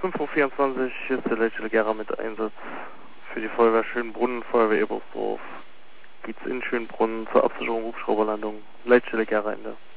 5:24 Uhr, hier ist der Leitstelle Gera mit Einsatz für die Feuerwehr Schönbrunn, Feuerwehr Ebersdorf. Geht's in Schönbrunn zur Absicherung Hubschrauberlandung. Leitstelle Gera Ende.